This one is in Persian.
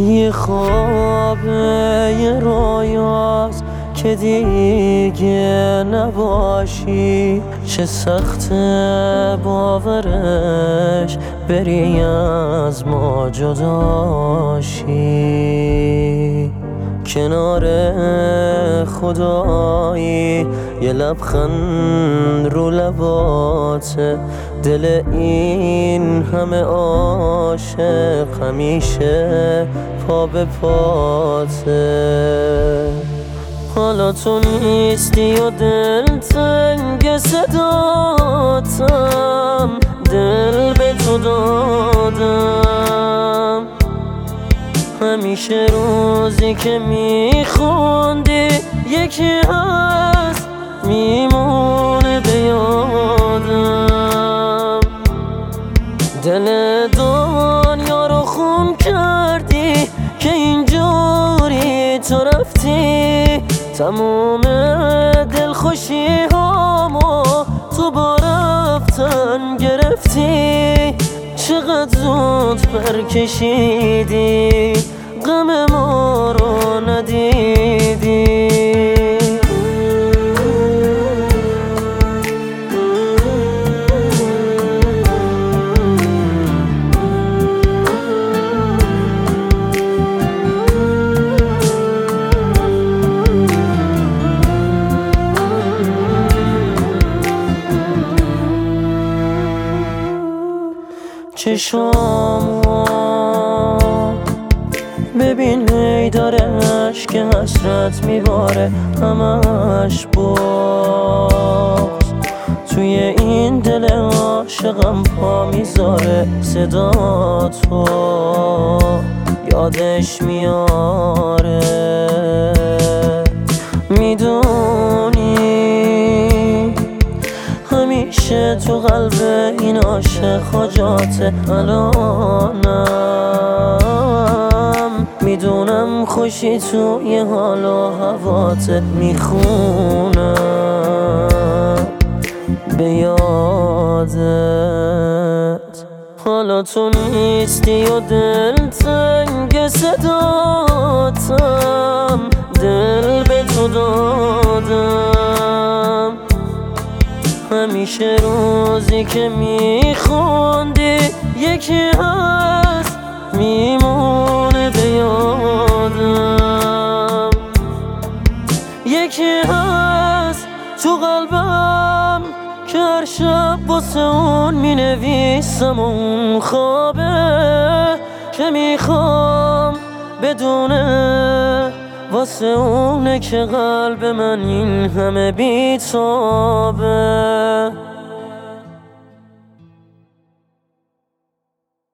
یه خوابه یه رویاست که دیگه نباشی. چه سخته باورش بری از ما جداشی. کنار خدایی یه لبخند رو لباته، دل این همه عاشق همیشه پا به پاته. حالا تو نیستی و دل تنگ صداتم، دل به تو دادم. همیشه روزی که میخوندی یکی هست میمونه به یادم. دل دنیا رو خون کردی که اینجوری تو رفتی. تموم دلخوشی هامو تو با رفتن گرفتی. چقدر زود پر کشیدی غم ما رو ندیدی. چشامو ببین هی داره عشق حسرت میباره، همش باز توی این دل عاشقم پا میذاره. صدا تو یادش میاره، میدونی همیشه تو قلب این عاشق حاجاته. الانم میدونم خوشی تو یه حال و هواته، میخونم به یادت. حالا تو نیستی و دل تنگ صداتم، دل به تو دادم. همیشه روزی که میخوندی یکی هست میمونه به یادم. یکی هست تو قلبم که هر شب واسه اون مینویسم. اون خوابه که میخوام بدونه واسه اونه که قلب من این همه بیتابه.